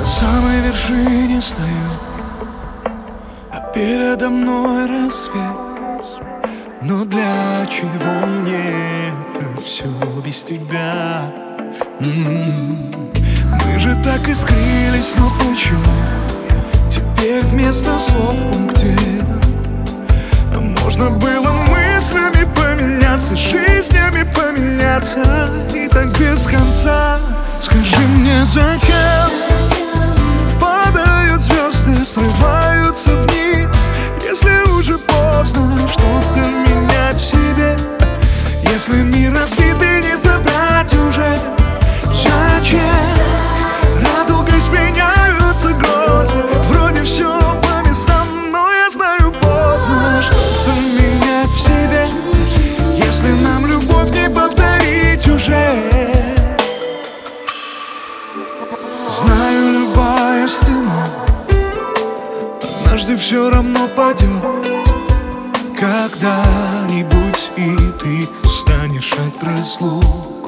На самой вершине стою, а передо мной рассвет. Но для чего мне это все без тебя? Мы же так искрились, но почему теперь вместо слов пунктир? Можно было мыслями поменяться, жизнями поменяться, и так без конца. Скажи мне, зачем падают звезды, срываются вниз, если уже поздно что-то менять в себе? Если мир разбит и не забрать уже, зачем радугой сменяются грозы? Вроде все по местам, но я знаю, поздно что-то менять в себе, если нам любовь не повторить уже. Знаю, любая стена однажды все равно падет когда-нибудь, и ты станешь от разлук.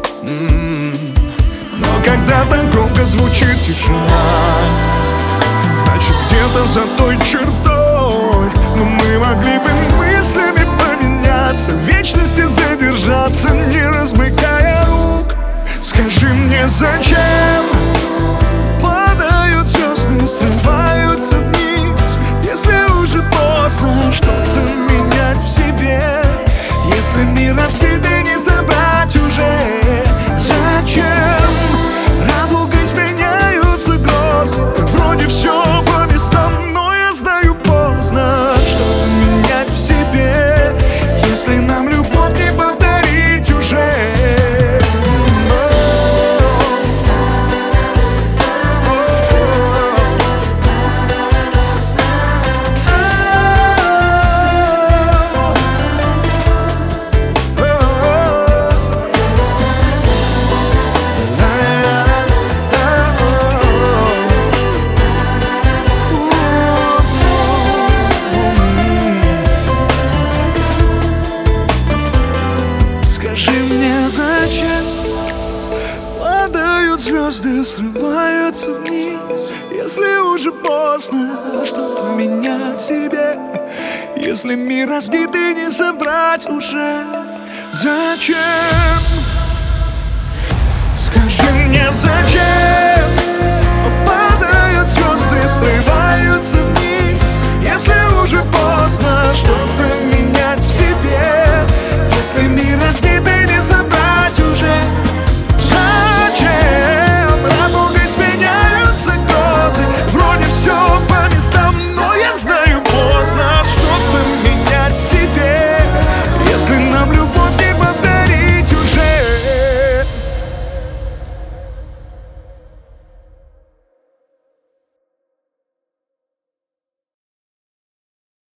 Но когда так громко звучит тишина, значит где-то за той чертой. Но мы могли бы мыслями поменяться, в вечности задержаться, не размыкая рук. Скажи мне, зачем падают звезды, срываются вниз, если уже поздно что-то менять в себе? Если мир разбит и не забрать уже, зачем радугой сменяются грозы? Вроде все по местам, но я знаю, поздно что-то менять в себе, если нам любовь не повторить уже. Звезды срываются вниз, если уже поздно что-то менять в себе. Если мир разбит и не собрать уже, зачем? Скажи мне, зачем?